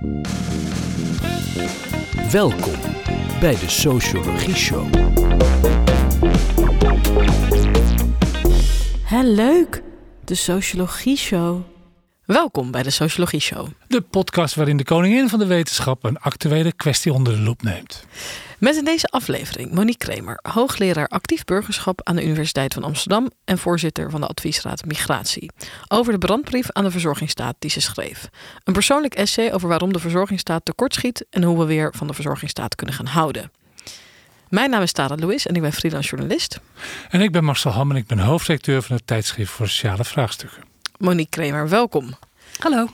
Welkom bij de Sociologie Show. Leuk, de Sociologie Show. Welkom bij de Sociologie Show. De podcast waarin de koningin van de wetenschap een actuele kwestie onder de loep neemt. Met in deze aflevering Monique Kremer, hoogleraar actief burgerschap aan de Universiteit van Amsterdam en voorzitter van de Adviesraad Migratie, over de brandbrief aan de verzorgingsstaat die ze schreef. Een persoonlijk essay over waarom de verzorgingsstaat tekortschiet en hoe we weer van de verzorgingsstaat kunnen gaan houden. Mijn naam is Tara Louis en ik ben freelance journalist. En ik ben Marcel Ham en ik ben hoofdredacteur van het tijdschrift voor sociale vraagstukken. Monique Kremer, welkom. Hallo.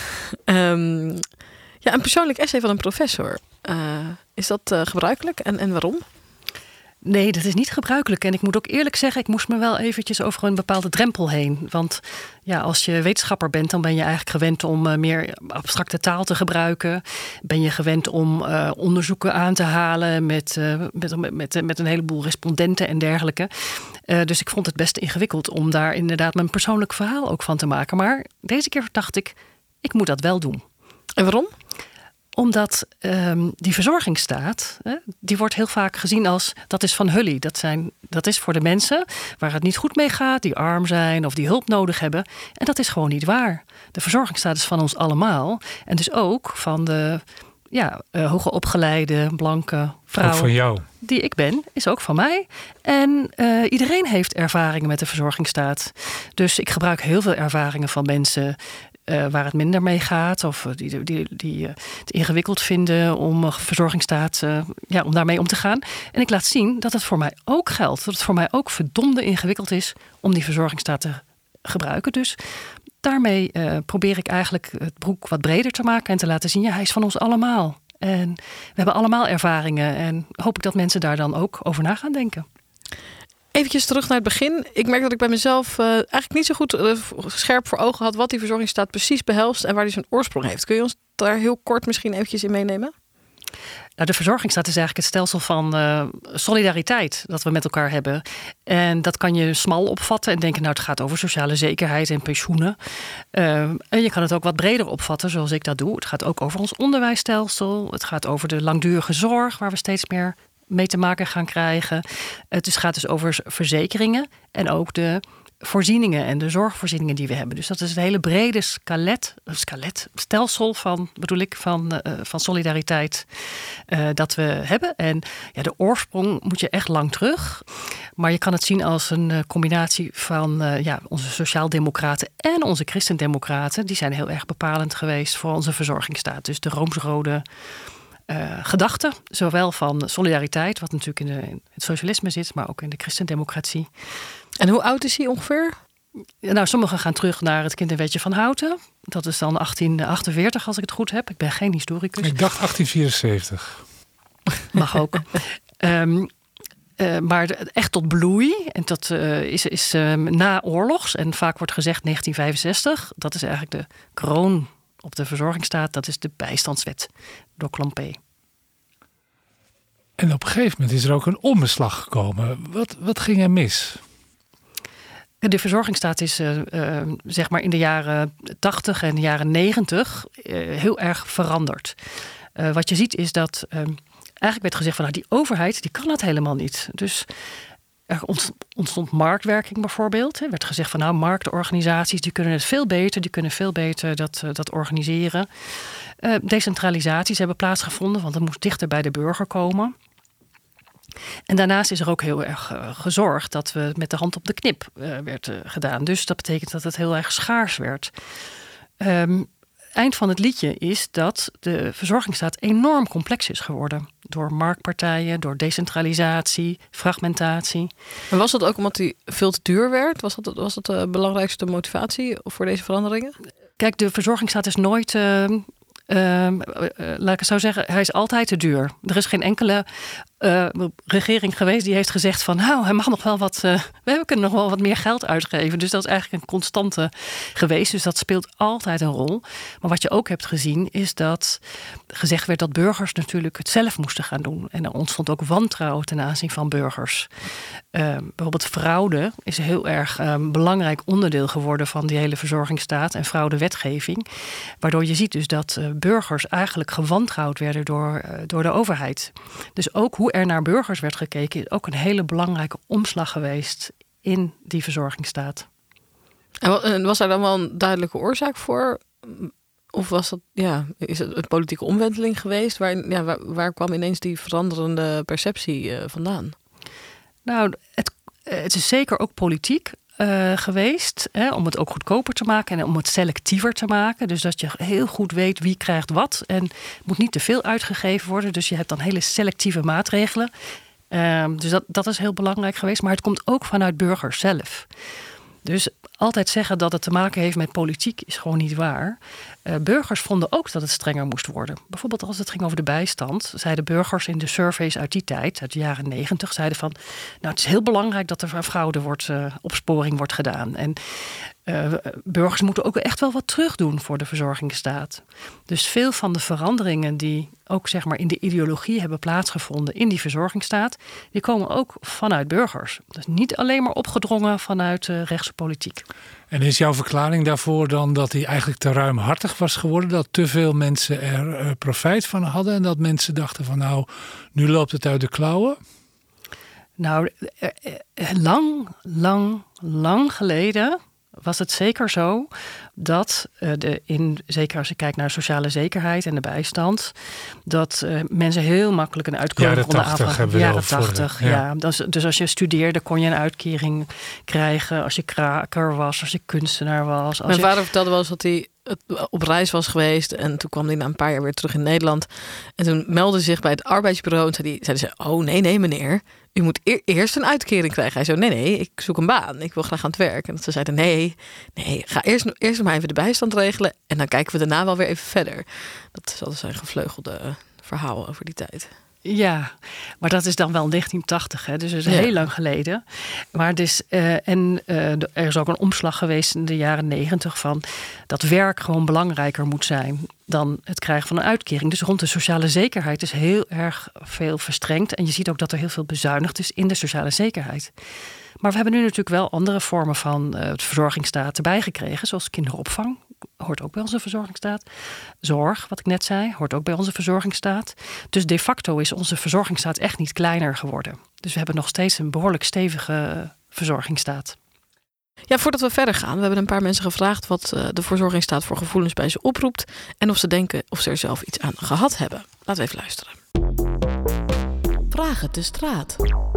Een persoonlijk essay van een professor. Is dat gebruikelijk en waarom? Nee, dat is niet gebruikelijk. En ik moet ook eerlijk zeggen, ik moest me wel eventjes over een bepaalde drempel heen. Want ja, als je wetenschapper bent, dan ben je eigenlijk gewend om meer abstracte taal te gebruiken. Ben je gewend om onderzoeken aan te halen met een heleboel respondenten en dergelijke. Dus ik vond het best ingewikkeld om daar inderdaad mijn persoonlijk verhaal ook van te maken. Maar deze keer dacht ik moet dat wel doen. En waarom? Omdat die verzorgingsstaat, die wordt heel vaak gezien als, dat is van Hully. Dat is voor de mensen waar het niet goed mee gaat, die arm zijn of die hulp nodig hebben. En dat is gewoon niet waar. De verzorgingsstaat is van ons allemaal. En dus ook van de hoger opgeleide, blanke vrouw. Ook van jou. Die ik ben, is ook van mij. En iedereen heeft ervaringen met de verzorgingsstaat. Dus ik gebruik heel veel ervaringen van mensen waar het minder mee gaat, of die het ingewikkeld vinden om verzorgingsstaat, om daarmee om te gaan. En ik laat zien dat het voor mij ook geldt. Dat het voor mij ook verdomde ingewikkeld is om die verzorgingsstaat te gebruiken. Dus daarmee probeer ik eigenlijk het broek wat breder te maken en te laten zien, hij is van ons allemaal. En we hebben allemaal ervaringen en hoop ik dat mensen daar dan ook over na gaan denken. Eventjes terug naar het begin. Ik merk dat ik bij mezelf eigenlijk niet zo goed scherp voor ogen had wat die verzorgingsstaat precies behelst en waar die zijn oorsprong heeft. Kun je ons daar heel kort misschien eventjes in meenemen? Nou, de verzorgingsstaat is eigenlijk het stelsel van solidariteit dat we met elkaar hebben. En dat kan je smal opvatten en denken, het gaat over sociale zekerheid en pensioenen. En je kan het ook wat breder opvatten, zoals ik dat doe. Het gaat ook over ons onderwijsstelsel. Het gaat over de langdurige zorg, waar we steeds meer mee te maken gaan krijgen. Het gaat dus over verzekeringen en ook de voorzieningen en de zorgvoorzieningen die we hebben. Dus dat is een hele brede stelsel van solidariteit dat we hebben. En de oorsprong moet je echt lang terug. Maar je kan het zien als een combinatie van onze sociaaldemocraten en onze christendemocraten. Die zijn heel erg bepalend geweest voor onze verzorgingsstaat. Dus de Rooms-Rode gedachte, zowel van solidariteit, wat natuurlijk in het socialisme zit, maar ook in de christendemocratie. En hoe oud is hij ongeveer? Nou, sommigen gaan terug naar het Kinderwetje van Houten. Dat is dan 1848, als ik het goed heb. Ik ben geen historicus. Ik dacht 1874. Mag ook. Maar echt tot bloei, en dat is naoorlogs, en vaak wordt gezegd 1965. Dat is eigenlijk de kroon op de verzorgingsstaat. Dat is de bijstandswet door Klompé. En op een gegeven moment is er ook een omslag gekomen. Wat ging er mis? De verzorgingsstaat is zeg maar in de jaren 80 en de jaren 90 heel erg veranderd. Wat je ziet is dat eigenlijk werd gezegd van die overheid die kan dat helemaal niet. Dus er ontstond marktwerking bijvoorbeeld. Er werd gezegd van marktorganisaties die kunnen het veel beter. Die kunnen veel beter dat organiseren. Decentralisaties hebben plaatsgevonden, want het moest dichter bij de burger komen. En daarnaast is er ook heel erg gezorgd dat we met de hand op de knip werd gedaan. Dus dat betekent dat het heel erg schaars werd. Eind van het liedje is dat de verzorgingsstaat enorm complex is geworden. Door marktpartijen, door decentralisatie, fragmentatie. En was dat ook omdat die veel te duur werd? Was dat de belangrijkste motivatie voor deze veranderingen? Kijk, de verzorgingsstaat is nooit, laat ik het zo zeggen, hij is altijd te duur. Er is geen enkele regering geweest die heeft gezegd van nou, hij mag nog wel wat, we kunnen nog wel wat meer geld uitgeven. Dus dat is eigenlijk een constante geweest. Dus dat speelt altijd een rol. Maar wat je ook hebt gezien is dat gezegd werd dat burgers natuurlijk het zelf moesten gaan doen. En er ontstond ook wantrouwen ten aanzien van burgers. Bijvoorbeeld fraude is een heel erg belangrijk onderdeel geworden van die hele verzorgingsstaat en fraudewetgeving. Waardoor je ziet dus dat burgers eigenlijk gewantrouwd werden door de overheid. Dus ook hoe er naar burgers werd gekeken is ook een hele belangrijke omslag geweest in die verzorgingsstaat. En was daar dan wel een duidelijke oorzaak voor? Of was dat, is het een politieke omwenteling geweest? Waar kwam ineens die veranderende perceptie vandaan? Nou, het is zeker ook politiek geweest. Om het ook goedkoper te maken en om het selectiever te maken. Dus dat je heel goed weet wie krijgt wat. En het moet niet te veel uitgegeven worden. Dus je hebt dan hele selectieve maatregelen. Dus dat is heel belangrijk geweest. Maar het komt ook vanuit burgers zelf. Dus altijd zeggen dat het te maken heeft met politiek is gewoon niet waar. Burgers vonden ook dat het strenger moest worden. Bijvoorbeeld als het ging over de bijstand, zeiden burgers in de surveys uit die tijd, uit de jaren 90, zeiden van, nou, het is heel belangrijk dat er fraude opsporing wordt gedaan. En burgers moeten ook echt wel wat terugdoen voor de verzorgingsstaat. Dus veel van de veranderingen die ook zeg maar in de ideologie hebben plaatsgevonden in die verzorgingsstaat, die komen ook vanuit burgers. Dus niet alleen maar opgedrongen vanuit rechtse politiek. En is jouw verklaring daarvoor dan dat hij eigenlijk te ruimhartig was geworden? Dat te veel mensen er profijt van hadden en dat mensen dachten van nou, nu loopt het uit de klauwen? Nou, lang geleden was het zeker zo dat, zeker als je kijkt naar sociale zekerheid en de bijstand, dat mensen heel makkelijk een uitkering konden aanvragen. Jaren 80, ja. Dus als je studeerde kon je een uitkering krijgen. Als je kraker was, als je kunstenaar was. Mijn vader vertelde wel eens dat hij op reis was geweest en toen kwam hij na een paar jaar weer terug in Nederland. En toen meldde hij zich bij het arbeidsbureau en zeiden ze, oh nee meneer, u moet eerst een uitkering krijgen. Hij zei, nee, ik zoek een baan. Ik wil graag aan het werk. En ze zeiden, nee, ga eerst maar even de bijstand regelen en dan kijken we daarna wel weer even verder. Dat is altijd zijn gevleugelde verhaal over die tijd. Ja, maar dat is dan wel 1980, hè? Dus dat is heel lang geleden. Maar dus, er is ook een omslag geweest in de jaren 90 van dat werk gewoon belangrijker moet zijn dan het krijgen van een uitkering. Dus rond de sociale zekerheid is heel erg veel verstrengd. En je ziet ook dat er heel veel bezuinigd is in de sociale zekerheid. Maar we hebben nu natuurlijk wel andere vormen van verzorgingsstaat erbij gekregen, zoals kinderopvang. Hoort ook bij onze verzorgingsstaat. Zorg, wat ik net zei, hoort ook bij onze verzorgingsstaat. Dus de facto is onze verzorgingsstaat echt niet kleiner geworden. Dus we hebben nog steeds een behoorlijk stevige verzorgingsstaat. Ja, voordat we verder gaan, we hebben een paar mensen gevraagd wat de verzorgingsstaat voor gevoelens bij ze oproept en of ze denken of ze er zelf iets aan gehad hebben. Laten we even luisteren. Vragen de straat.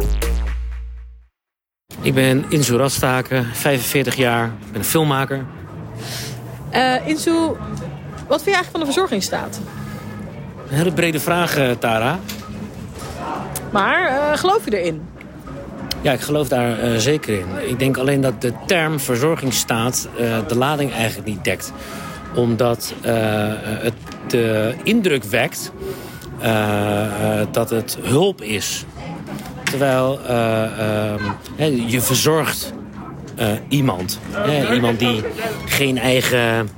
Ik ben Insu Radstaken, 45 jaar, ik ben een filmmaker. Insu, wat vind je eigenlijk van de verzorgingsstaat? Een hele brede vraag, Tara. Maar geloof je erin? Ja, ik geloof daar zeker in. Ik denk alleen dat de term verzorgingsstaat de lading eigenlijk niet dekt. Omdat het de indruk wekt dat het hulp is. Terwijl je verzorgt iemand. Iemand die geen eigen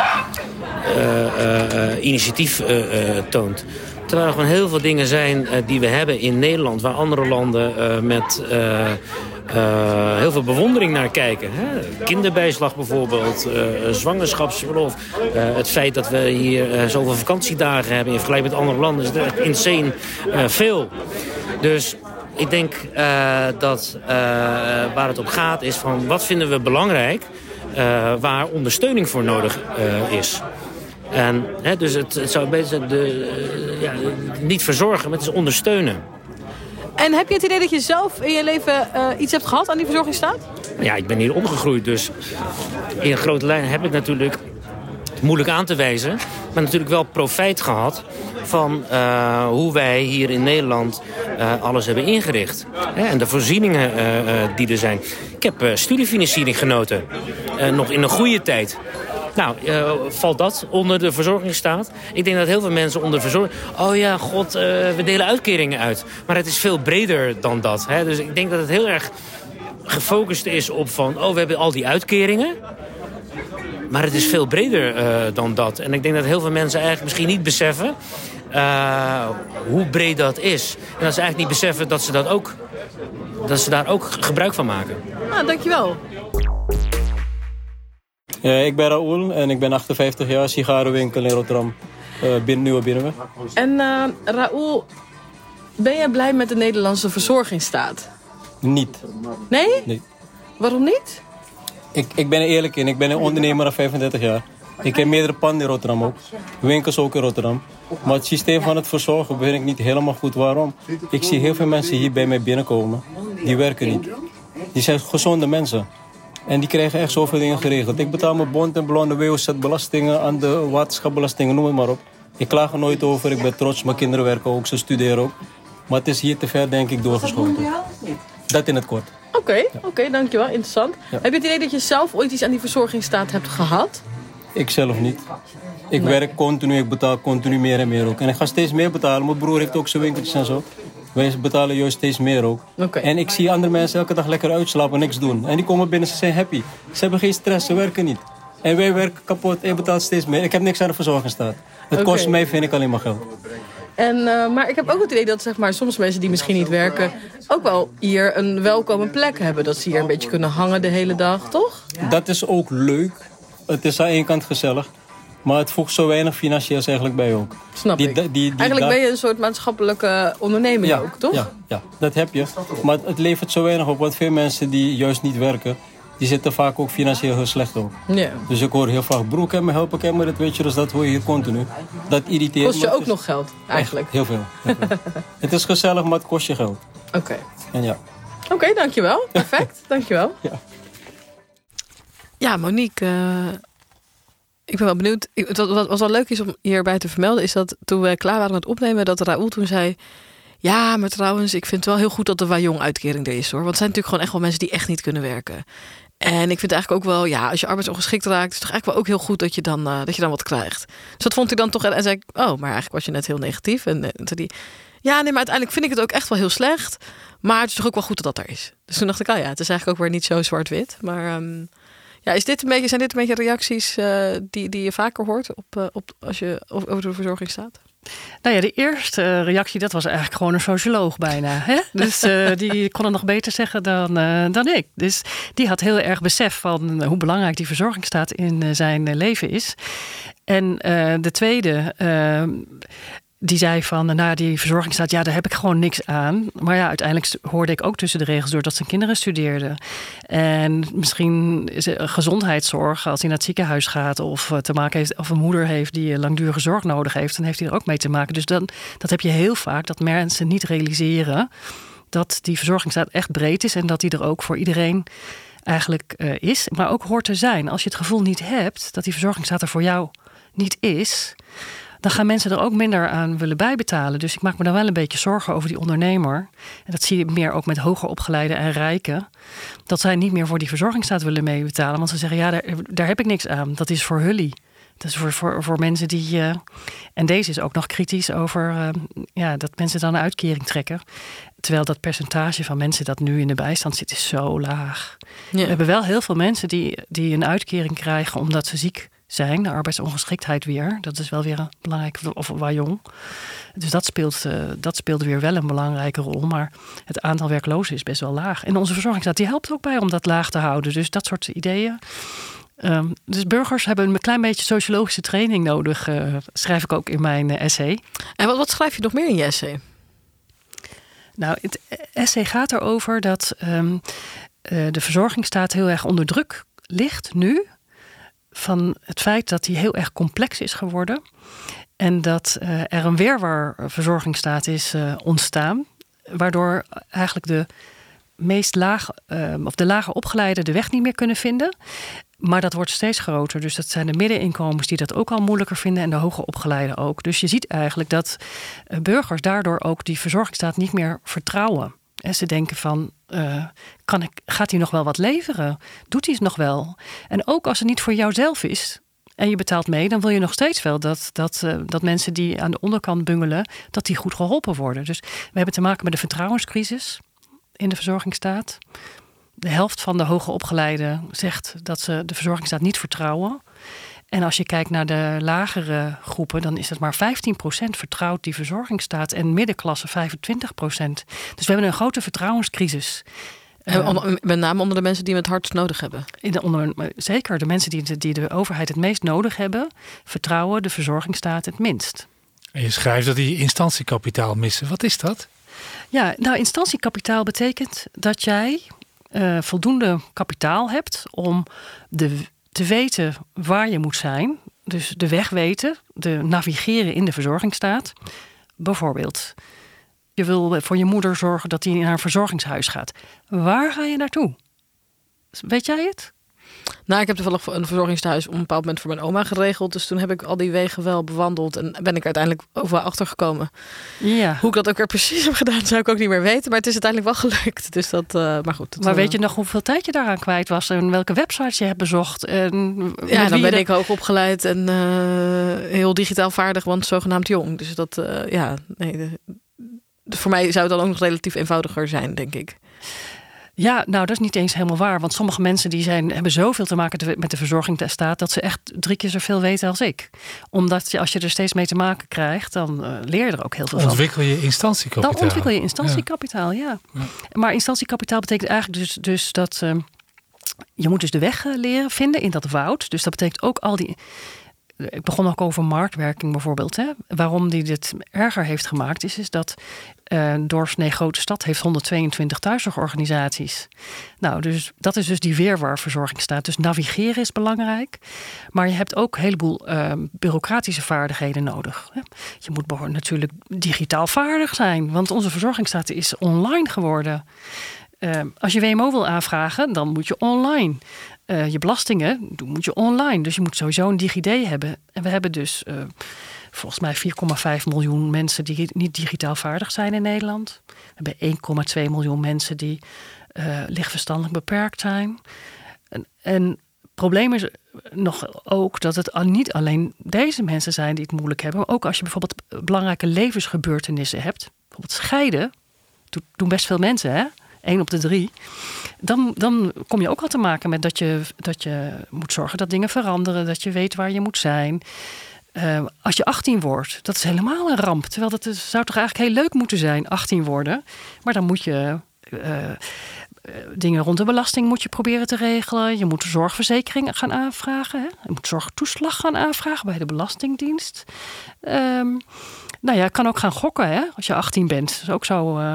initiatief toont. Terwijl er gewoon heel veel dingen zijn die we hebben in Nederland, waar andere landen met heel veel bewondering naar kijken. Kinderbijslag bijvoorbeeld, zwangerschapsverlof. Het feit dat we hier zoveel vakantiedagen hebben in vergelijking met andere landen is er echt insane veel. Dus ik denk dat waar het om gaat is van wat vinden we belangrijk, waar ondersteuning voor nodig is. En, dus het zou beter niet verzorgen, maar het is ondersteunen. En heb je het idee dat je zelf in je leven iets hebt gehad aan die verzorgingsstaat? Ja, ik ben hier opgegroeid, dus in een grote lijn heb ik natuurlijk moeilijk aan te wijzen, maar natuurlijk wel profijt gehad van hoe wij hier in Nederland alles hebben ingericht. En de voorzieningen die er zijn. Ik heb studiefinanciering genoten, nog in een goede tijd. Nou, valt dat onder de verzorgingsstaat? Ik denk dat heel veel mensen onder verzorging... Oh ja, god, we delen uitkeringen uit. Maar het is veel breder dan dat. Hè? Dus ik denk dat het heel erg gefocust is op van... we hebben al die uitkeringen. Maar het is veel breder dan dat. En ik denk dat heel veel mensen eigenlijk misschien niet beseffen... hoe breed dat is. En dat ze eigenlijk niet beseffen dat ze daar ook gebruik van maken. Dankjewel. Ik ben Raoul en ik ben 58 jaar, sigarenwinkel in Rotterdam, Nieuwe Binnenweg. En Raoul, ben jij blij met de Nederlandse verzorgingsstaat? Niet. Nee? Nee. Waarom niet? Ik ben er eerlijk in, ik ben een ondernemer al 35 jaar. Ik heb meerdere panden in Rotterdam ook, winkels ook in Rotterdam. Maar het systeem van het verzorgen weet ik niet helemaal goed waarom. Ik zie heel veel mensen hier bij mij binnenkomen, die werken niet. Die zijn gezonde mensen. En die krijgen echt zoveel dingen geregeld. Ik betaal mijn bond en blonde WOZ-belastingen, aan de waterschapbelastingen, noem het maar op. Ik klaag er nooit over, ik ben trots, mijn kinderen werken ook, ze studeren ook. Maar het is hier te ver, denk ik, doorgeschoten. Dat in het kort. Oké, dankjewel. Interessant. Ja. Heb je het idee dat je zelf ooit iets aan die verzorgingsstaat hebt gehad? Ik zelf niet. Ik werk continu, ik betaal continu meer en meer ook. En ik ga steeds meer betalen. Mijn broer heeft ook zijn winkeltjes en zo. Wij betalen juist steeds meer ook. En ik zie andere mensen elke dag lekker uitslapen, niks doen. En die komen binnen, ze zijn happy. Ze hebben geen stress, ze werken niet. En wij werken kapot en je betaalt steeds meer. Ik heb niks aan de verzorgingsstaat. Het kost mij, vind ik, alleen maar geld. Maar ik heb ook het idee dat soms mensen die misschien niet werken... ook wel hier een welkome plek hebben. Dat ze hier een beetje kunnen hangen de hele dag, toch? Dat is ook leuk. Het is aan één kant gezellig. Maar het voegt zo weinig financieels eigenlijk bij ook. Snap ik. Eigenlijk ben je een soort maatschappelijke onderneming ook, toch? Ja, dat heb je. Maar het levert zo weinig op. Want veel mensen die juist niet werken... die zitten vaak ook financieel heel slecht ook. Ja. Dus ik hoor heel vaak... broer, kan me helpen, kan me dat, weet je. Dus dat hoor je hier continu. Dat irriteert me. Kost je ook nog geld, eigenlijk? Heel veel. Het is gezellig, maar het kost je geld. Oké. En ja. Oké, dankjewel. Perfect, dankjewel. Ja, Monique... Ik ben wel benieuwd. Wat wel leuk is om hierbij te vermelden... is dat toen we klaar waren met opnemen... dat Raoul toen zei... ja, maar trouwens, ik vind het wel heel goed dat de Wajong-uitkering er is, hoor. Want het zijn natuurlijk gewoon echt wel mensen die echt niet kunnen werken. En ik vind eigenlijk ook wel... ja, als je arbeidsongeschikt raakt... is het toch eigenlijk wel ook heel goed dat je dan wat krijgt. Dus dat vond ik dan toch... en zei ik, maar eigenlijk was je net heel negatief. En toen zei hij... ja, nee, maar uiteindelijk vind ik het ook echt wel heel slecht. Maar het is toch ook wel goed dat dat er is. Dus toen dacht ik, het is eigenlijk ook weer niet zo zwart-wit. Maar... zijn dit een beetje reacties die je vaker hoort als je over de verzorging staat? Nou ja, de eerste reactie, dat was eigenlijk gewoon een socioloog bijna. Hè? Dus die kon het nog beter zeggen dan ik. Dus die had heel erg besef van hoe belangrijk die verzorgingsstaat in zijn leven is. En de tweede... die zei van, die verzorgingsstaat, daar heb ik gewoon niks aan. Maar ja, uiteindelijk hoorde ik ook tussen de regels door dat zijn kinderen studeerden. En misschien gezondheidszorg, als hij naar het ziekenhuis gaat... of te maken heeft, of een moeder heeft die langdurige zorg nodig heeft... dan heeft hij er ook mee te maken. Dus dat heb je heel vaak, dat mensen niet realiseren... dat die verzorgingsstaat echt breed is... en dat die er ook voor iedereen eigenlijk is. Maar ook hoort te zijn. Als je het gevoel niet hebt dat die verzorgingsstaat er voor jou niet is... dan gaan mensen er ook minder aan willen bijbetalen. Dus ik maak me dan wel een beetje zorgen over die ondernemer. En dat zie je meer ook met hoger opgeleiden en rijken. Dat zij niet meer voor die verzorgingsstaat willen meebetalen. Want ze zeggen, daar heb ik niks aan. Dat is voor hullie. Dat is voor mensen die... en deze is ook nog kritisch over dat mensen dan een uitkering trekken. Terwijl dat percentage van mensen dat nu in de bijstand zit is zo laag. Ja. We hebben wel heel veel mensen die een uitkering krijgen omdat ze ziek zijn, de arbeidsongeschiktheid weer. Dat is wel weer een belangrijke, of Wajong. Dus dat speelt weer wel een belangrijke rol. Maar het aantal werklozen is best wel laag. En onze verzorgingsstaat die helpt ook bij om dat laag te houden. Dus dat soort ideeën. Dus burgers hebben een klein beetje sociologische training nodig. Schrijf ik ook in mijn essay. En wat schrijf je nog meer in je essay? Nou, het essay gaat erover dat de verzorgingsstaat heel erg onder druk ligt nu. Van het feit dat die heel erg complex is geworden. En dat er een wirwar verzorgingsstaat is ontstaan. Waardoor eigenlijk de lager opgeleiden de weg niet meer kunnen vinden. Maar dat wordt steeds groter. Dus dat zijn de middeninkomens die dat ook al moeilijker vinden. En de hoger opgeleiden ook. Dus je ziet eigenlijk dat burgers daardoor ook die verzorgingsstaat niet meer vertrouwen. En ze denken van, gaat hij nog wel wat leveren? Doet hij het nog wel? En ook als het niet voor jouzelf is, en je betaalt mee, dan wil je nog steeds wel dat mensen die aan de onderkant bungelen, dat die goed geholpen worden. Dus we hebben te maken met een vertrouwenscrisis in de verzorgingsstaat. De helft van de hoger opgeleiden zegt dat ze de verzorgingsstaat niet vertrouwen. En als je kijkt naar de lagere groepen, dan is het maar 15% vertrouwt die verzorgingsstaat en middenklasse 25%. Dus we hebben een grote vertrouwenscrisis. Met name onder de mensen die het hardst nodig hebben. Zeker, de mensen die de overheid het meest nodig hebben, vertrouwen de verzorgingsstaat het minst. En je schrijft dat die instantiekapitaal missen. Wat is dat? Ja, nou, instantiekapitaal betekent dat jij voldoende kapitaal hebt om te weten waar je moet zijn. Dus de weg weten, de navigeren in de verzorgingsstaat. Bijvoorbeeld, je wil voor je moeder zorgen dat die naar een verzorgingshuis gaat. Waar ga je naartoe? Weet jij het? Nou, ik heb toevallig een verzorgingshuis op een bepaald moment voor mijn oma geregeld. Dus toen heb ik al die wegen wel bewandeld. En ben ik uiteindelijk overal achtergekomen. Ja. Hoe ik dat ook weer precies heb gedaan, zou ik ook niet meer weten. Maar het is uiteindelijk wel gelukt. Dus dat, maar goed. Maar weet je nog hoeveel tijd je daaraan kwijt was? En welke websites je hebt bezocht? En ja, dan ben ik hoog opgeleid en heel digitaal vaardig, want zogenaamd jong. Dus dat, voor mij zou het dan ook nog relatief eenvoudiger zijn, denk ik. Ja, nou, dat is niet eens helemaal waar. Want sommige mensen hebben zoveel te maken met de verzorgingsstaat dat ze echt 3 keer zoveel weten als ik. Omdat als je er steeds mee te maken krijgt, dan leer je er ook heel veel van. Ontwikkel je instantiekapitaal. Dan ontwikkel je instantiekapitaal, ja. Maar instantiekapitaal betekent eigenlijk dus dat je moet dus de weg leren vinden in dat woud. Dus dat betekent ook al die... Ik begon ook over marktwerking bijvoorbeeld. Hè. Waarom die dit erger heeft gemaakt is dat doorsnee grote stad heeft 122 thuiszorgorganisaties. Nou, dus dat is dus die weerwarverzorgingsstaat. Dus navigeren is belangrijk. Maar je hebt ook een heleboel bureaucratische vaardigheden nodig. Hè. Je moet natuurlijk digitaal vaardig zijn. Want onze verzorgingsstaat is online geworden. Als je WMO wil aanvragen, dan moet je online. Je belastingen moet je online. Dus je moet sowieso een DigiD hebben. En we hebben dus volgens mij 4,5 miljoen mensen die niet digitaal vaardig zijn in Nederland. We hebben 1,2 miljoen mensen die lichtverstandelijk beperkt zijn. En het probleem is nog ook dat het niet alleen deze mensen zijn die het moeilijk hebben. Maar ook als je bijvoorbeeld belangrijke levensgebeurtenissen hebt. Bijvoorbeeld scheiden. Doen best veel mensen, hè? 1 op de 3. Dan kom je ook al te maken met dat je moet zorgen dat dingen veranderen. Dat je weet waar je moet zijn. Als je 18 wordt, dat is helemaal een ramp. Terwijl dat zou toch eigenlijk heel leuk moeten zijn, 18 worden. Maar dan moet je dingen rond de belasting moet je proberen te regelen. Je moet de zorgverzekering gaan aanvragen. Hè? Je moet zorgtoeslag gaan aanvragen bij de Belastingdienst. Nou ja, je kan ook gaan gokken, hè, als je 18 bent. Dat is ook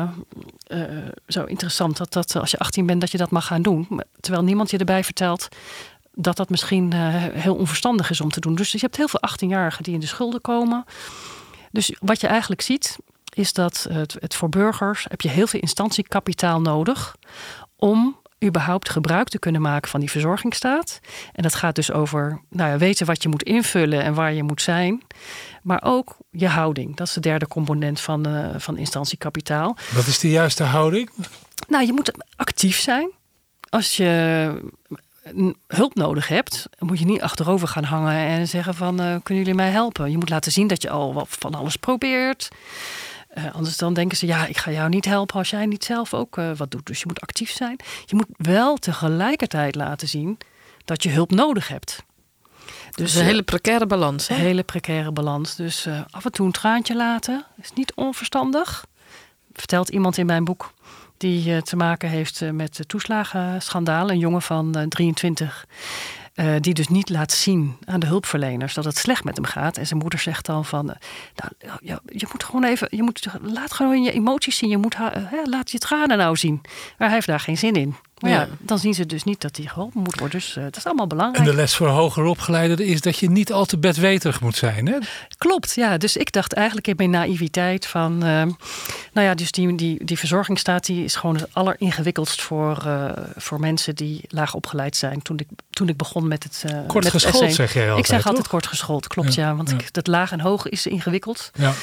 zo interessant dat als je 18 bent dat je dat mag gaan doen. Terwijl niemand je erbij vertelt dat misschien heel onverstandig is om te doen. Dus je hebt heel veel 18-jarigen die in de schulden komen. Dus wat je eigenlijk ziet is dat het voor burgers heb je heel veel instantiekapitaal nodig om überhaupt gebruik te kunnen maken van die verzorgingsstaat. En dat gaat dus over weten wat je moet invullen en waar je moet zijn. Maar ook je houding. Dat is de derde component van instantiekapitaal. Wat is de juiste houding? Nou, je moet actief zijn. Als je hulp nodig hebt, moet je niet achterover gaan hangen en zeggen van kunnen jullie mij helpen? Je moet laten zien dat je al van alles probeert. Anders dan denken ze, ik ga jou niet helpen als jij niet zelf ook wat doet. Dus je moet actief zijn. Je moet wel tegelijkertijd laten zien dat je hulp nodig hebt. Dus een hele precaire balans. Hè? Een hele precaire balans. Dus af en toe een traantje laten is niet onverstandig. Vertelt iemand in mijn boek die te maken heeft met de toeslagenschandaal. Een jongen van 23 die dus niet laat zien aan de hulpverleners dat het slecht met hem gaat. En zijn moeder zegt dan van, je moet gewoon even, laat gewoon je emoties zien. Je moet laat je tranen nou zien. Maar hij heeft daar geen zin in. Maar dan zien ze dus niet dat hij geholpen moet worden. Dus dat is allemaal belangrijk. En de les voor hoger opgeleiden is dat je niet al te bedweterig moet zijn, hè? Klopt, ja. Dus ik dacht eigenlijk in mijn naïviteit van... dus die verzorgingsstaat die is gewoon het alleringewikkeldst voor mensen die laag opgeleid zijn. Toen ik begon met het kort met geschoold, het zeg jij altijd. Ik zeg altijd toch? kort geschoold, klopt, ja. Want dat laag en hoog is ingewikkeld. Ja.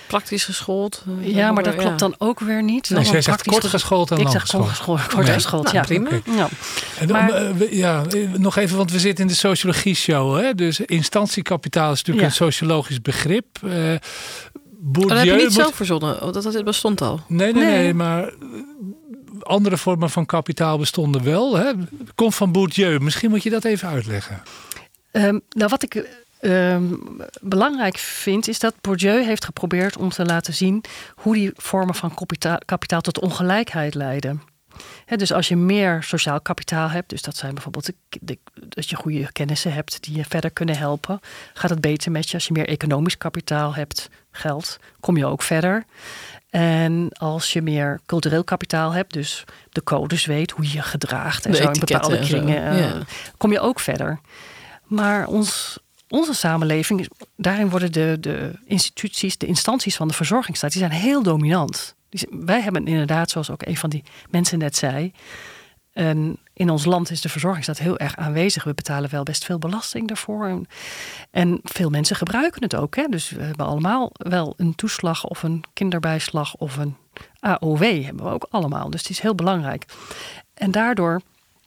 praktisch geschoold. Ja, maar dat klopt dan ook weer niet. Nee, zij zegt kort geschoold en lang geschoold. Kort geschoold, ja. Prima. Okay. Ja. Maar, nog even, want we zitten in de sociologie-show. Hè? Dus instantiekapitaal is natuurlijk een sociologisch begrip. Dat heb je niet zelf verzonnen? Dat bestond al? Nee, maar andere vormen van kapitaal bestonden wel. Hè? Komt van Bourdieu. Misschien moet je dat even uitleggen. Wat ik belangrijk vind, is dat Bourdieu heeft geprobeerd om te laten zien hoe die vormen van kapitaal tot ongelijkheid leiden. Dus als je meer sociaal kapitaal hebt, dus dat zijn bijvoorbeeld dat je goede kennissen hebt die je verder kunnen helpen, gaat het beter met je. Als je meer economisch kapitaal hebt, geld, kom je ook verder. En als je meer cultureel kapitaal hebt, dus de codes weet, hoe je je gedraagt en zo in bepaalde kringen, kom je ook verder. Maar onze samenleving, daarin worden de instituties, de instanties van de verzorgingsstaat, die zijn heel dominant. Wij hebben inderdaad, zoals ook een van die mensen net zei, in ons land is de verzorgingsstaat heel erg aanwezig. We betalen wel best veel belasting daarvoor. En veel mensen gebruiken het ook. Hè? Dus we hebben allemaal wel een toeslag of een kinderbijslag of een AOW hebben we ook allemaal. Dus het is heel belangrijk. En daardoor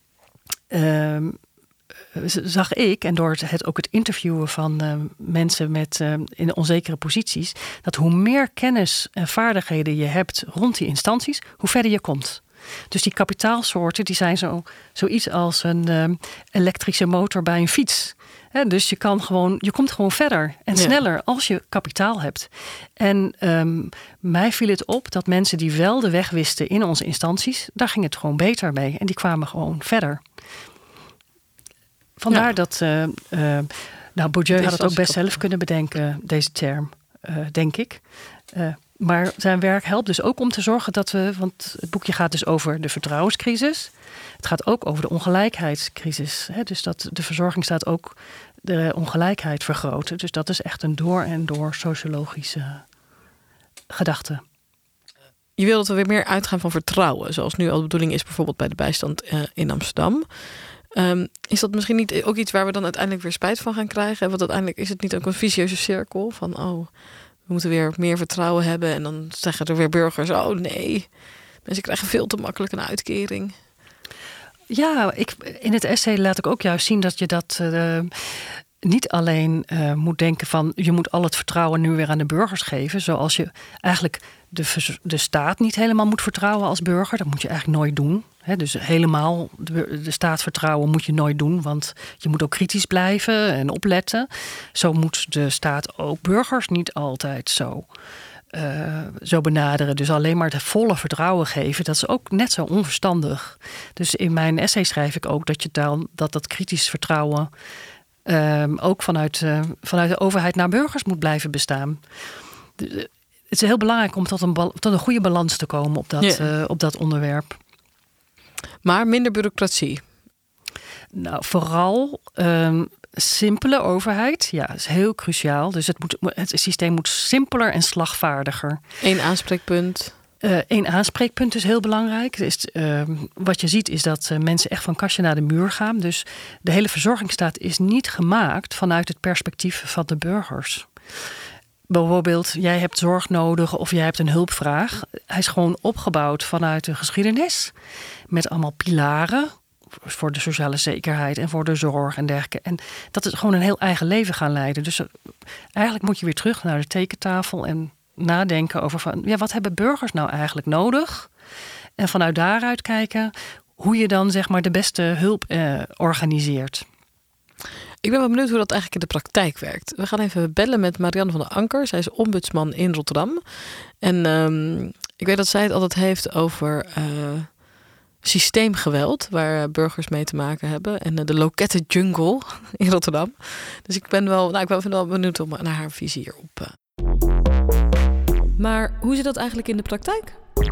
zag ik, en door ook het interviewen van mensen in onzekere posities, dat hoe meer kennis en vaardigheden je hebt rond die instanties, hoe verder je komt. Dus die kapitaalsoorten die zijn zoiets als een elektrische motor bij een fiets. Dus je komt gewoon verder en sneller als je kapitaal hebt. En mij viel het op dat mensen die wel de weg wisten in onze instanties, daar ging het gewoon beter mee. En die kwamen gewoon verder. Vandaar dat Bourdieu had het ook best zelf kunnen bedenken, deze term, denk ik. Maar zijn werk helpt dus ook om te zorgen dat want het boekje gaat dus over de vertrouwenscrisis. Het gaat ook over de ongelijkheidscrisis. Dus dat de verzorgingsstaat ook de ongelijkheid vergroten. Dus dat is echt een door en door sociologische gedachte. Je wil dat we weer meer uitgaan van vertrouwen. Zoals nu al de bedoeling is bijvoorbeeld bij de bijstand in Amsterdam. Is dat misschien niet ook iets waar we dan uiteindelijk weer spijt van gaan krijgen? Want uiteindelijk is het niet ook een vicieuze cirkel van we moeten weer meer vertrouwen hebben. En dan zeggen er weer burgers, mensen krijgen veel te makkelijk een uitkering. Ja, in het essay laat ik ook juist zien dat je dat niet alleen moet denken van je moet al het vertrouwen nu weer aan de burgers geven. Zoals je eigenlijk de staat niet helemaal moet vertrouwen als burger. Dat moet je eigenlijk nooit doen. Dus helemaal de staat vertrouwen moet je nooit doen. Want je moet ook kritisch blijven en opletten. Zo moet de staat ook burgers niet altijd zo benaderen. Dus alleen maar het volle vertrouwen geven, dat is ook net zo onverstandig. Dus in mijn essay schrijf ik ook dat kritisch vertrouwen ook vanuit de overheid naar burgers moet blijven bestaan. Het is heel belangrijk om tot een goede balans te komen op dat onderwerp. Maar minder bureaucratie? Nou, vooral simpele overheid. Ja, dat is heel cruciaal. Dus het systeem moet simpeler en slagvaardiger. Eén aanspreekpunt. Eén aanspreekpunt is heel belangrijk. Wat je ziet is dat mensen echt van kastje naar de muur gaan. Dus de hele verzorgingsstaat is niet gemaakt vanuit het perspectief van de burgers. Bijvoorbeeld, jij hebt zorg nodig of jij hebt een hulpvraag. Hij is gewoon opgebouwd vanuit de geschiedenis. Met allemaal pilaren voor de sociale zekerheid en voor de zorg en dergelijke. En dat is gewoon een heel eigen leven gaan leiden. Dus eigenlijk moet je weer terug naar de tekentafel en nadenken over wat hebben burgers nou eigenlijk nodig? En vanuit daaruit kijken hoe je dan zeg maar de beste hulp organiseert. Ik ben wel benieuwd hoe dat eigenlijk in de praktijk werkt. We gaan even bellen met Marianne van der Anker. Zij is ombudsman in Rotterdam. En ik weet dat zij het altijd heeft over systeemgeweld, waar burgers mee te maken hebben. En de lokettenjungle in Rotterdam. Dus ik ben wel benieuwd naar haar visie hierop. Maar hoe zit dat eigenlijk in de praktijk?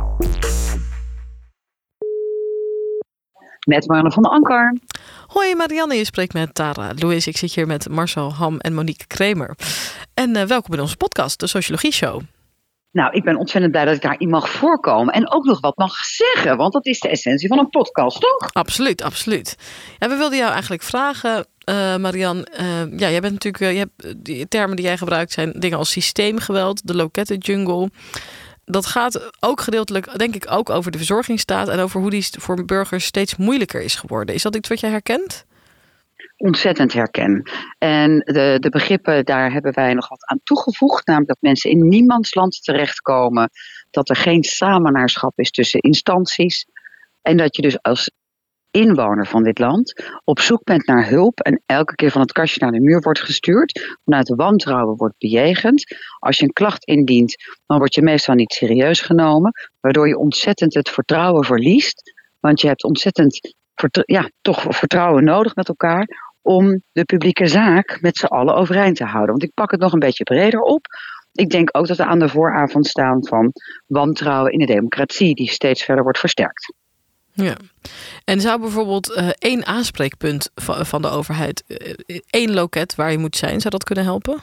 Met Marianne van der Anker. Hoi Marianne, je spreekt met Tara Louise. Ik zit hier met Marcel Ham en Monique Kremer. En welkom in onze podcast, de Sociologie Show. Nou, ik ben ontzettend blij dat ik daarin mag voorkomen en ook nog wat mag zeggen, want dat is de essentie van een podcast, toch? Absoluut, absoluut. Ja, we wilden jou eigenlijk vragen, Marianne, jij bent natuurlijk, je hebt die termen die jij gebruikt zijn dingen als systeemgeweld, de lokettenjungle. Dat gaat ook gedeeltelijk, denk ik, ook over de verzorgingsstaat en over hoe die voor burgers steeds moeilijker is geworden. Is dat iets wat jij herkent? Ontzettend herken. En de begrippen, daar hebben wij nog wat aan toegevoegd. Namelijk dat mensen in niemandsland terechtkomen. Dat er geen samenaarschap is tussen instanties. En dat je dus als inwoner van dit land op zoek bent naar hulp. En elke keer van het kastje naar de muur wordt gestuurd. Vanuit wantrouwen wordt bejegend. Als je een klacht indient, dan word je meestal niet serieus genomen. Waardoor je ontzettend het vertrouwen verliest. Want je hebt ontzettend toch vertrouwen nodig met elkaar om de publieke zaak met z'n allen overeind te houden. Want ik pak het nog een beetje breder op. Ik denk ook dat we aan de vooravond staan van wantrouwen in de democratie, die steeds verder wordt versterkt. Ja. En zou bijvoorbeeld 1 aanspreekpunt van de overheid, 1 loket waar je moet zijn, zou dat kunnen helpen?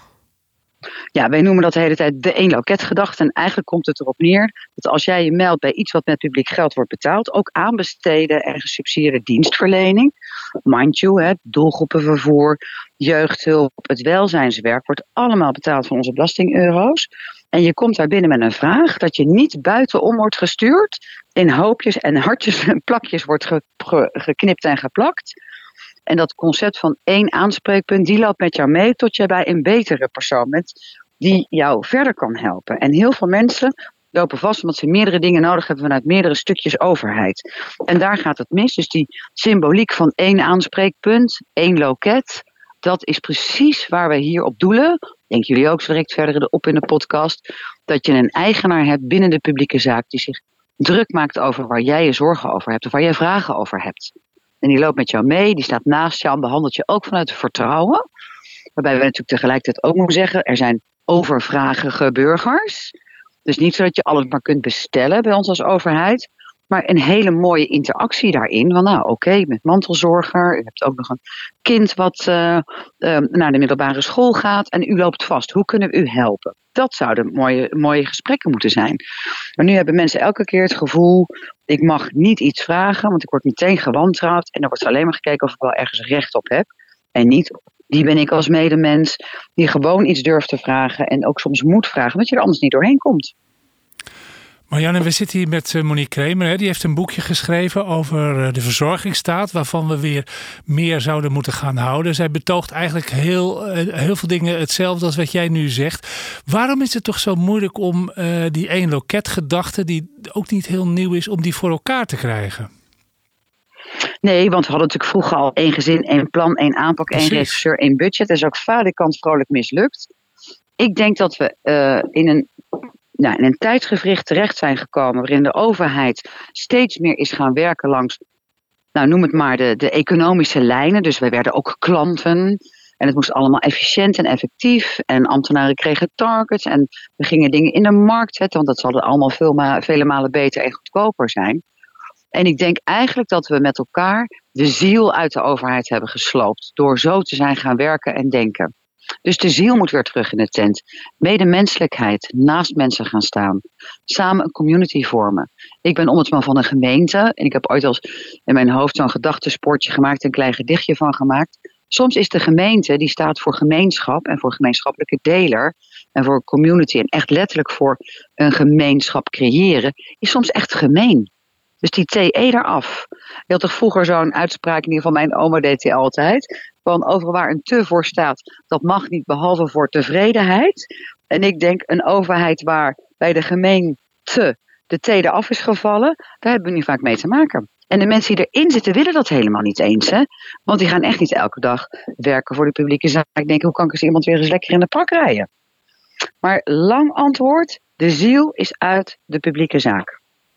Ja, wij noemen dat de hele tijd de 1 loketgedachte. En eigenlijk komt het erop neer dat als jij je meldt bij iets wat met publiek geld wordt betaald, ook aanbesteden en gesubsidieerde dienstverlening, mind you, doelgroepenvervoer, jeugdhulp, het welzijnswerk, wordt allemaal betaald van onze belastingeuro's. En je komt daar binnen met een vraag dat je niet buitenom wordt gestuurd, in hoopjes en hartjes en plakjes wordt geknipt en geplakt. En dat concept van 1 aanspreekpunt, die loopt met jou mee tot je bij een betere persoon bent die jou verder kan helpen. En heel veel mensen lopen vast omdat ze meerdere dingen nodig hebben vanuit meerdere stukjes overheid. En daar gaat het mis. Dus die symboliek van 1 aanspreekpunt, 1 loket, dat is precies waar we hier op doelen. Denken jullie ook zo direct verder op in de podcast. Dat je een eigenaar hebt binnen de publieke zaak die zich druk maakt over waar jij je zorgen over hebt of waar je vragen over hebt. En die loopt met jou mee, die staat naast jou en behandelt je ook vanuit vertrouwen. Waarbij we natuurlijk tegelijkertijd ook moeten zeggen, er zijn overvragige burgers. Dus niet zodat je alles maar kunt bestellen bij ons als overheid. Maar een hele mooie interactie daarin. Van oké, met mantelzorger. U hebt ook nog een kind wat naar de middelbare school gaat. En u loopt vast. Hoe kunnen we u helpen? Dat zouden mooie gesprekken moeten zijn. Maar nu hebben mensen elke keer het gevoel, ik mag niet iets vragen, want ik word meteen gewantrouwd. En dan wordt alleen maar gekeken of ik wel ergens recht op heb. En niet, die ben ik als medemens die gewoon iets durft te vragen. En ook soms moet vragen, omdat je er anders niet doorheen komt. Marianne, we zitten hier met Monique Kremer. Die heeft een boekje geschreven over de verzorgingsstaat, waarvan we weer meer zouden moeten gaan houden. Zij betoogt eigenlijk heel veel dingen hetzelfde als wat jij nu zegt. Waarom is het toch zo moeilijk om die 1 loketgedachte, die ook niet heel nieuw is, om die voor elkaar te krijgen? Nee, want we hadden natuurlijk vroeger al 1 gezin, 1 plan, 1 aanpak, 1 regisseur, 1 budget. Dat is ook falikant vrolijk mislukt. Ik denk dat we in een tijdsgewricht terecht zijn gekomen waarin de overheid steeds meer is gaan werken langs, noem het maar, de economische lijnen. Dus wij werden ook klanten en het moest allemaal efficiënt en effectief en ambtenaren kregen targets en we gingen dingen in de markt zetten, want dat zal allemaal vele malen beter en goedkoper zijn. En ik denk eigenlijk dat we met elkaar de ziel uit de overheid hebben gesloopt door zo te zijn gaan werken en denken. Dus de ziel moet weer terug in de tent. Medemenselijkheid, naast mensen gaan staan. Samen een community vormen. Ik ben ombudsman van een gemeente. En ik heb ooit als in mijn hoofd zo'n gedachtensportje gemaakt. Een klein gedichtje van gemaakt. Soms is de gemeente, die staat voor gemeenschap en voor gemeenschappelijke deler. En voor community en echt letterlijk voor een gemeenschap creëren. Is soms echt gemeen. Dus die TE eraf. Je had toch vroeger zo'n uitspraak, in ieder geval mijn oma deed die altijd. Van overal waar een te voor staat, dat mag niet behalve voor tevredenheid. En ik denk een overheid waar bij de gemeente de T eraf is gevallen, daar hebben we nu vaak mee te maken. En de mensen die erin zitten willen dat helemaal niet eens. Hè? Want die gaan echt niet elke dag werken voor de publieke zaak. Ik denk, hoe kan ik eens iemand weer eens lekker in de prak rijden? Maar lang antwoord, de ziel is uit de publieke zaak.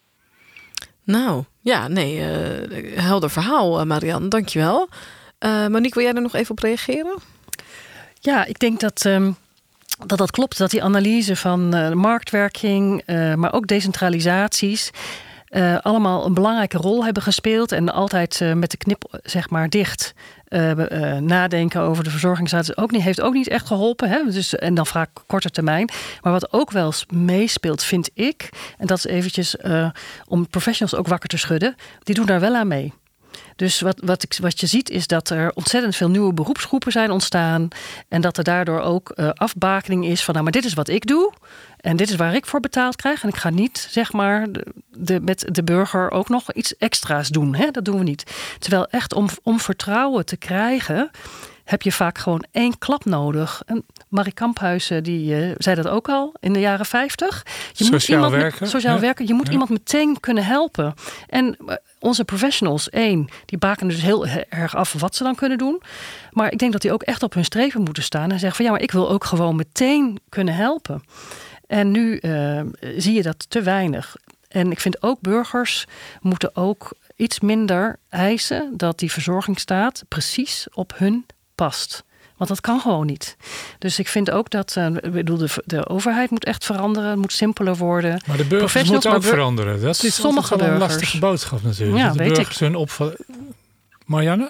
Nou, ja, nee, helder verhaal, Marianne, dankjewel. Monique, wil jij er nog even op reageren? Ja, ik denk dat klopt. Dat die analyse van marktwerking, maar ook decentralisaties, allemaal een belangrijke rol hebben gespeeld. En altijd met de knip zeg maar dicht nadenken over de verzorgingsstaat heeft ook niet echt geholpen. Hè? Dus, en dan vaak korte termijn. Maar wat ook wel meespeelt, vind ik, en dat is eventjes om professionals ook wakker te schudden, die doen daar wel aan mee. Dus wat je ziet is dat er ontzettend veel nieuwe beroepsgroepen zijn ontstaan. En dat er daardoor ook afbakening is van, maar dit is wat ik doe. En dit is waar ik voor betaald krijg. En ik ga niet, zeg maar, met de burger ook nog iets extra's doen. Hè? Dat doen we niet. Terwijl echt om vertrouwen te krijgen, heb je vaak gewoon 1 klap nodig. En Marie Kamphuizen die zei dat ook al in de jaren 50. Sociaal werken. Je moet iemand meteen kunnen helpen. En onze professionals, die bakenen dus heel erg af wat ze dan kunnen doen. Maar ik denk dat die ook echt op hun strepen moeten staan en zeggen van maar ik wil ook gewoon meteen kunnen helpen. En nu zie je dat te weinig. En ik vind ook burgers moeten ook iets minder eisen dat die verzorgingsstaat precies op hun past. Want dat kan gewoon niet. Dus ik vind ook dat de overheid moet echt veranderen. Het moet simpeler worden. Maar de burgers moeten ook veranderen. Dat is sommige wel een lastige boodschap natuurlijk. Ja, dat de burgers hun opvallen. Marianne?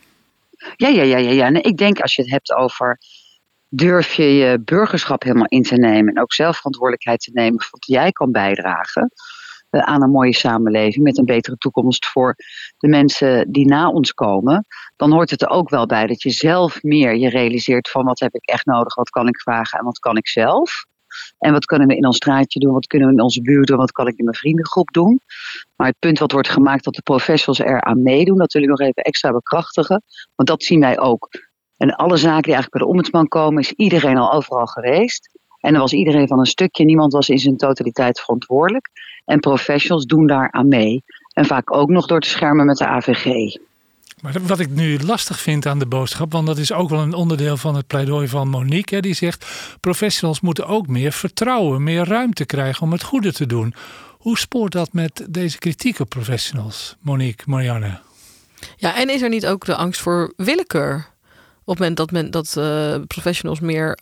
Ja. Nee, ik denk als je het hebt over, durf je je burgerschap helemaal in te nemen en ook zelf verantwoordelijkheid te nemen voor wat jij kan bijdragen aan een mooie samenleving met een betere toekomst voor de mensen die na ons komen, dan hoort het er ook wel bij dat je zelf meer je realiseert van wat heb ik echt nodig, wat kan ik vragen en wat kan ik zelf. En wat kunnen we in ons straatje doen, wat kunnen we in onze buurt doen, wat kan ik in mijn vriendengroep doen. Maar het punt wat wordt gemaakt dat de professionals eraan meedoen, dat wil ik nog even extra bekrachtigen, want dat zien wij ook. En alle zaken die eigenlijk bij de ombudsman komen, is iedereen al overal geweest. En er was iedereen van een stukje, niemand was in zijn totaliteit verantwoordelijk. En professionals doen daar aan mee. En vaak ook nog door te schermen met de AVG. Maar wat ik nu lastig vind aan de boodschap, want dat is ook wel een onderdeel van het pleidooi van Monique. Hè, die zegt, professionals moeten ook meer vertrouwen, meer ruimte krijgen om het goede te doen. Hoe spoort dat met deze kritiek op professionals, Monique, Marianne? Ja, en is er niet ook de angst voor willekeur? Op het moment dat professionals meer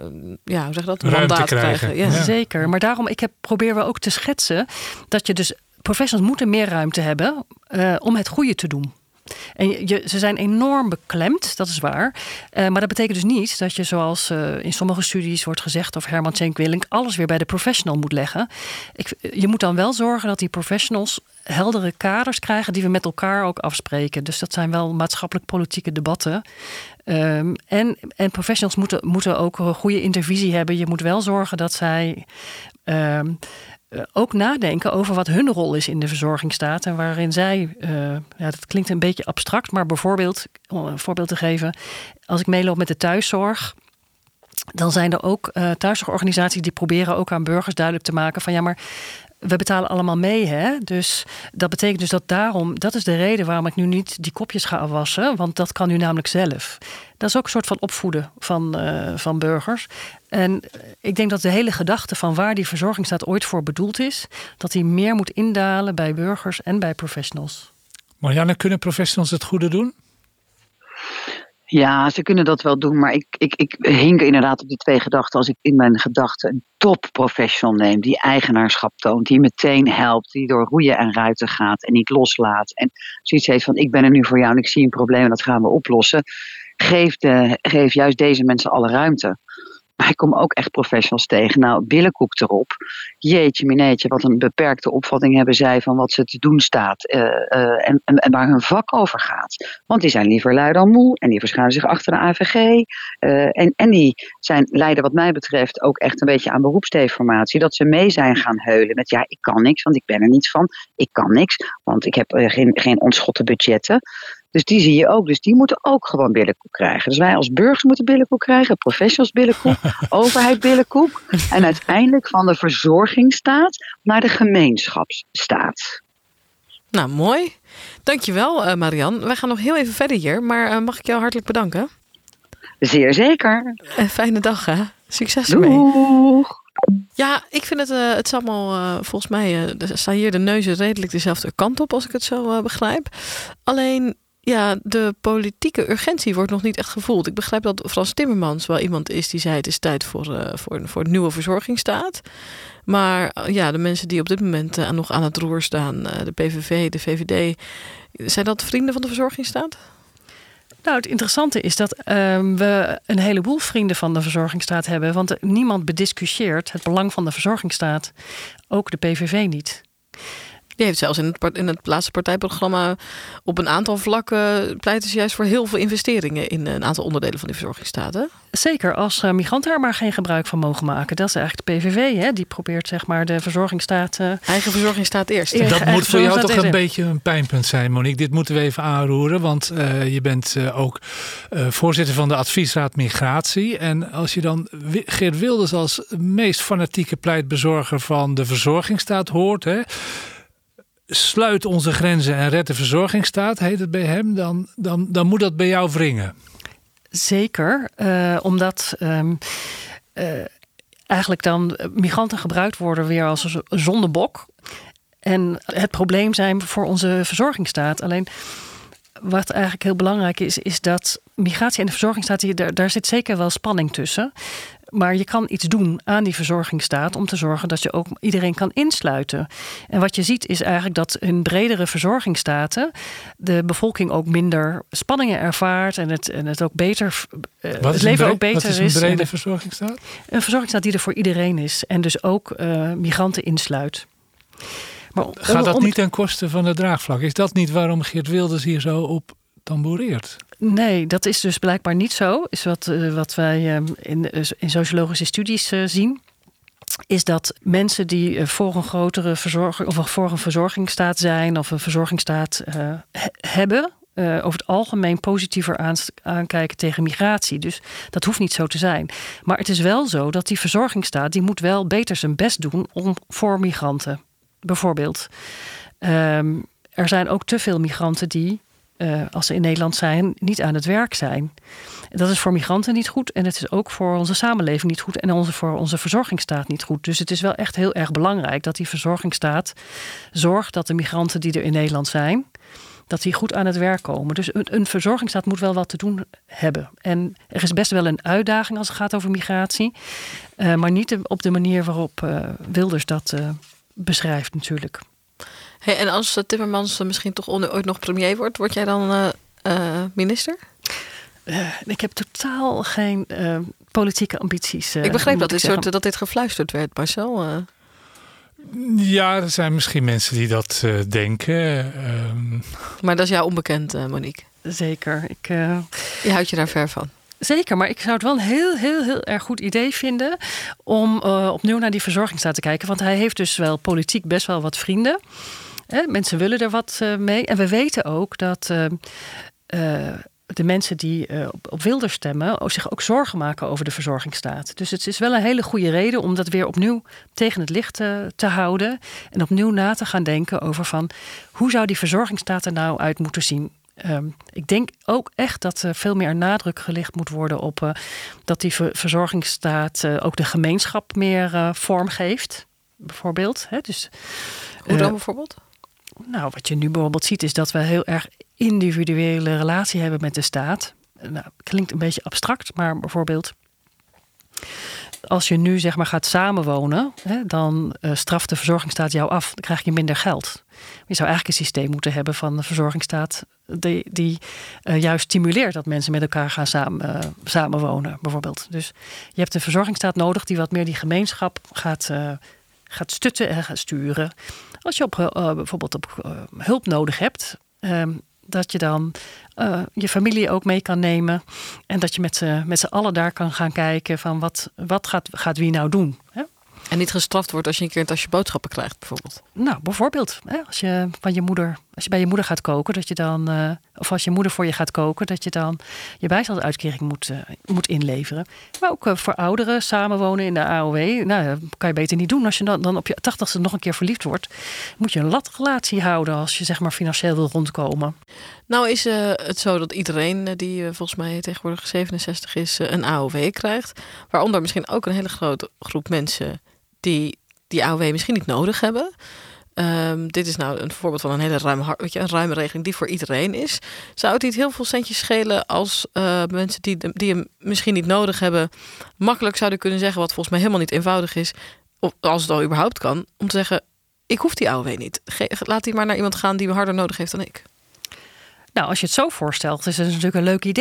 mandaat krijgen. Ja. Zeker, maar daarom proberen we ook te schetsen dat je dus professionals moeten meer ruimte hebben om het goede te doen. En ze zijn enorm beklemd, dat is waar. Maar dat betekent dus niet dat je, zoals in sommige studies wordt gezegd, of Herman Tjenk Willink, alles weer bij de professional moet leggen. Je moet dan wel zorgen dat die professionals heldere kaders krijgen die we met elkaar ook afspreken. Dus dat zijn wel maatschappelijk-politieke debatten. En professionals moeten ook een goede intervisie hebben. Je moet wel zorgen dat zij ook nadenken over wat hun rol is in de verzorgingsstaat. En waarin zij, dat klinkt een beetje abstract, maar bijvoorbeeld, om een voorbeeld te geven, als ik meeloop met de thuiszorg, dan zijn er ook thuiszorgorganisaties die proberen ook aan burgers duidelijk te maken van maar we betalen allemaal mee, hè? Dus dat betekent dus dat is de reden waarom ik nu niet die kopjes ga afwassen, want dat kan u namelijk zelf. Dat is ook een soort van opvoeden van burgers. En ik denk dat de hele gedachte van waar die verzorgingsstaat ooit voor bedoeld is, dat die meer moet indalen bij burgers en bij professionals. Marianne, kunnen professionals het goede doen? Ja, ze kunnen dat wel doen, maar ik hink inderdaad op die 2 gedachten. Als ik in mijn gedachten een topprofessional neem, die eigenaarschap toont, die meteen helpt, die door roeien en ruiten gaat en niet loslaat. En zoiets heeft van, ik ben er nu voor jou en ik zie een probleem en dat gaan we oplossen. Geef juist deze mensen alle ruimte. Maar ik kom ook echt professionals tegen. Nou, billenkoek erop. Jeetje mineetje, wat een beperkte opvatting hebben zij van wat ze te doen staat. En waar hun vak over gaat. Want die zijn liever lui dan moe. En die verschuilen zich achter de AVG. En die leiden wat mij betreft ook echt een beetje aan beroepsdeformatie. Dat ze mee zijn gaan heulen met ik kan niks, want ik ben er niet van. Ik kan niks, want ik heb geen ontschotte budgetten. Dus die zie je ook. Dus die moeten ook gewoon billenkoek krijgen. Dus wij als burgers moeten billenkoek krijgen. Professionals billenkoek. Overheid billenkoek. En uiteindelijk van de verzorgingsstaat naar de gemeenschapsstaat. Nou, mooi. Dankjewel, Marianne. Wij gaan nog heel even verder hier. Maar mag ik jou hartelijk bedanken? Zeer zeker. Fijne dag, hè? Succes ermee. Doeg. Ja, ik vind het is allemaal, volgens mij staan hier de neuzen redelijk dezelfde kant op, als ik het zo begrijp. Alleen, de politieke urgentie wordt nog niet echt gevoeld. Ik begrijp dat Frans Timmermans wel iemand is die zei het is tijd voor een nieuwe verzorgingsstaat. Maar de mensen die op dit moment nog aan het roer staan, de PVV, de VVD, zijn dat vrienden van de verzorgingsstaat? Nou, het interessante is dat we een heleboel vrienden van de verzorgingsstaat hebben. Want niemand bediscussieert het belang van de verzorgingsstaat. Ook de PVV niet. Die heeft zelfs in het laatste partijprogramma op een aantal vlakken pleiten ze juist voor heel veel investeringen in een aantal onderdelen van die verzorgingsstaat. Hè? Zeker, als migranten er maar geen gebruik van mogen maken. Dat is eigenlijk de PVV, hè? Die probeert zeg maar de verzorgingsstaat... Eigen verzorgingsstaat eerst. Dat moet voor jou toch een beetje een pijnpunt zijn, Monique. Dit moeten we even aanroeren, want je bent ook voorzitter van de adviesraad Migratie. En als je dan Geert Wilders als meest fanatieke pleitbezorger van de verzorgingsstaat hoort... Hè, sluit onze grenzen en red de verzorgingsstaat, heet het bij hem, dan moet dat bij jou wringen. Zeker, omdat eigenlijk dan migranten gebruikt worden weer als een zondebok. En het probleem zijn voor onze verzorgingsstaat. Alleen wat eigenlijk heel belangrijk is dat migratie en de verzorgingsstaat, daar zit zeker wel spanning tussen. Maar je kan iets doen aan die verzorgingsstaat om te zorgen dat je ook iedereen kan insluiten. En wat je ziet is eigenlijk dat in bredere verzorgingsstaten de bevolking ook minder spanningen ervaart en het ook beter, het leven ook beter is. Wat is een brede verzorgingsstaat? Een verzorgingsstaat die er voor iedereen is en dus ook migranten insluit. Maar gaat dat niet ten koste van het draagvlak? Is dat niet waarom Geert Wilders hier zo op tamboureert? Nee, dat is dus blijkbaar niet zo. Is wat wij in sociologische studies zien. Is dat mensen die voor een grotere verzorging of voor een verzorgingsstaat zijn of een verzorgingsstaat hebben, over het algemeen positiever aankijken tegen migratie. Dus dat hoeft niet zo te zijn. Maar het is wel zo dat die verzorgingsstaat, die moet wel beter zijn best doen voor migranten. Bijvoorbeeld. Er zijn ook te veel migranten die, als ze in Nederland zijn, niet aan het werk zijn. Dat is voor migranten niet goed en het is ook voor onze samenleving niet goed en voor onze verzorgingsstaat niet goed. Dus het is wel echt heel erg belangrijk dat die verzorgingsstaat zorgt dat de migranten die er in Nederland zijn, dat die goed aan het werk komen. Dus een verzorgingsstaat moet wel wat te doen hebben. En er is best wel een uitdaging als het gaat over migratie, maar niet op de manier waarop Wilders dat beschrijft natuurlijk. Hey, en als Timmermans misschien toch ooit nog premier wordt, word jij dan minister? Ik heb totaal geen politieke ambities. Ik begreep dat dit gefluisterd werd, Marcel. Ja, er zijn misschien mensen die dat denken. Maar dat is jou onbekend, Monique. Zeker. Je houdt je daar ver van. Zeker, maar ik zou het wel een heel erg goed idee vinden om opnieuw naar die verzorgingsstaat te kijken. Want hij heeft dus wel politiek best wel wat vrienden. Mensen willen er wat mee. En we weten ook dat de mensen die op Wilders stemmen zich ook zorgen maken over de verzorgingsstaat. Dus het is wel een hele goede reden om dat weer opnieuw tegen het licht te houden. En opnieuw na te gaan denken over van hoe zou die verzorgingsstaat er nou uit moeten zien. Ik denk ook echt dat er veel meer nadruk gelegd moet worden op dat die verzorgingsstaat ook de gemeenschap meer vorm geeft. Bijvoorbeeld. Dus, hoe dan bijvoorbeeld? Nou, wat je nu bijvoorbeeld ziet is dat we heel erg individuele relatie hebben met de staat. Nou, klinkt een beetje abstract, maar bijvoorbeeld als je nu zeg maar gaat samenwonen, dan straft de verzorgingsstaat jou af. Dan krijg je minder geld. Je zou eigenlijk een systeem moeten hebben van de verzorgingsstaat die juist stimuleert dat mensen met elkaar gaan samenwonen, bijvoorbeeld. Dus je hebt een verzorgingsstaat nodig die wat meer die gemeenschap gaat stutten en gaat sturen. Als je bijvoorbeeld op hulp nodig hebt, dat je dan je familie ook mee kan nemen. En dat je met z'n allen daar kan gaan kijken van wat gaat wie nou doen. Hè? En niet gestraft wordt als je een keer een tasje boodschappen krijgt, bijvoorbeeld. Nou, bijvoorbeeld. Als je bij je moeder gaat koken, dat je dan, of als je moeder voor je gaat koken, dat je dan je bijstandsuitkering moet inleveren. Maar ook voor ouderen samenwonen in de AOW. Nou, dat kan je beter niet doen. Als je dan op je 80ste nog een keer verliefd wordt, moet je een latrelatie houden als je zeg maar financieel wil rondkomen. Nou is het zo dat iedereen die volgens mij tegenwoordig 67 is, een AOW krijgt. Waaronder misschien ook een hele grote groep mensen die AOW misschien niet nodig hebben. Dit is nou een voorbeeld van een hele ruime regeling die voor iedereen is. Zou het niet heel veel centjes schelen als mensen die hem misschien niet nodig hebben makkelijk zouden kunnen zeggen, wat volgens mij helemaal niet eenvoudig is, of als het al überhaupt kan, om te zeggen, ik hoef die AOW niet. Laat die maar naar iemand gaan die me harder nodig heeft dan ik. Nou, als je het zo voorstelt, is het natuurlijk een leuk idee.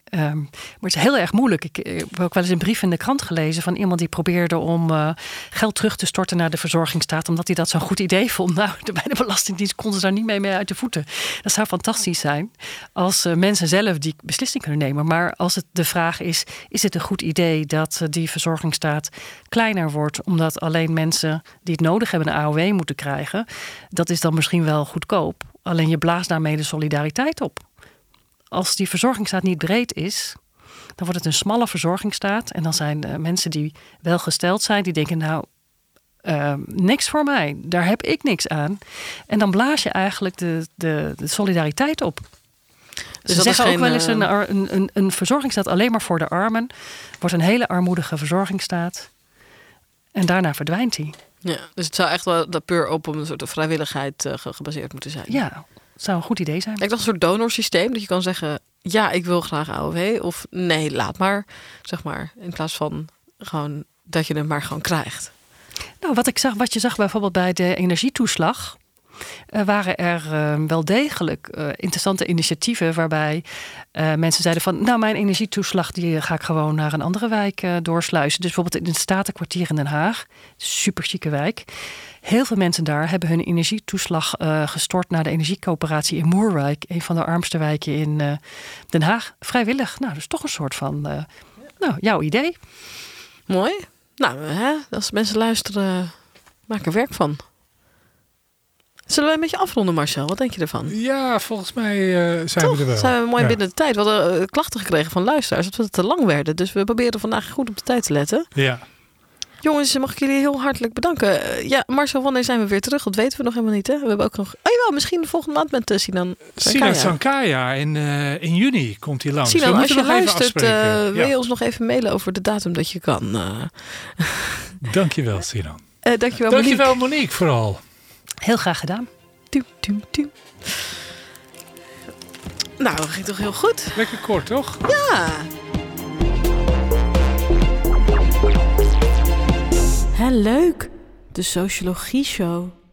Maar het is heel erg moeilijk. Ik heb ook wel eens een brief in de krant gelezen van iemand die probeerde om geld terug te storten naar de verzorgingsstaat, omdat hij dat zo'n goed idee vond. Nou, bij de Belastingdienst konden ze daar niet mee uit de voeten. Dat zou fantastisch zijn als mensen zelf die beslissing kunnen nemen. Maar als het de vraag is het een goed idee dat die verzorgingsstaat kleiner wordt, omdat alleen mensen die het nodig hebben een AOW moeten krijgen? Dat is dan misschien wel goedkoop. Alleen je blaast daarmee de solidariteit op. Als die verzorgingsstaat niet breed is, dan wordt het een smalle verzorgingsstaat. En dan zijn de mensen die welgesteld zijn, die denken niks voor mij. Daar heb ik niks aan. En dan blaas je eigenlijk de solidariteit op. Dus ze zeggen ook wel eens een verzorgingsstaat alleen maar voor de armen. Wordt een hele armoedige verzorgingsstaat. En daarna verdwijnt hij. Ja, dus het zou echt wel puur op een soort vrijwilligheid gebaseerd moeten zijn. Ja, het zou een goed idee zijn. Ik dacht een soort donorsysteem, dat je kan zeggen, ja, ik wil graag AOW. Of nee, laat maar, zeg maar. In plaats van gewoon dat je hem maar gewoon krijgt. Nou, wat je zag bijvoorbeeld bij de energietoeslag, waren er wel degelijk interessante initiatieven waarbij mensen zeiden van, nou, mijn energietoeslag die ga ik gewoon naar een andere wijk doorsluizen. Dus bijvoorbeeld in het Statenkwartier in Den Haag, super chique wijk. Heel veel mensen daar hebben hun energietoeslag gestort naar de energiecoöperatie in Moerwijk, een van de armste wijken in Den Haag. Vrijwillig. Nou, dus toch een soort van, jouw idee. Mooi. Nou, als mensen luisteren, maak er werk van. Zullen we een beetje afronden, Marcel? Wat denk je ervan? Ja, volgens mij zijn we er wel. Zijn we mooi binnen de tijd. We hadden klachten gekregen van luisteraars dat we te lang werden. Dus we proberen vandaag goed op de tijd te letten. Ja. Jongens, mag ik jullie heel hartelijk bedanken. Marcel, wanneer zijn we weer terug? Dat weten we nog helemaal niet. Hè? We hebben ook nog. Oh jawel, misschien de volgende maand met Sinan Sankaya. Sinan Sankaya in juni komt hij langs. Sinan, als je luistert, wil je ons nog even mailen over de datum dat je kan. Dankjewel, Sinan. Dankjewel, Monique, vooral. Heel graag gedaan. Nou, dat ging toch heel goed? Lekker kort, toch? Ja. Leuk. De Sociologie Show.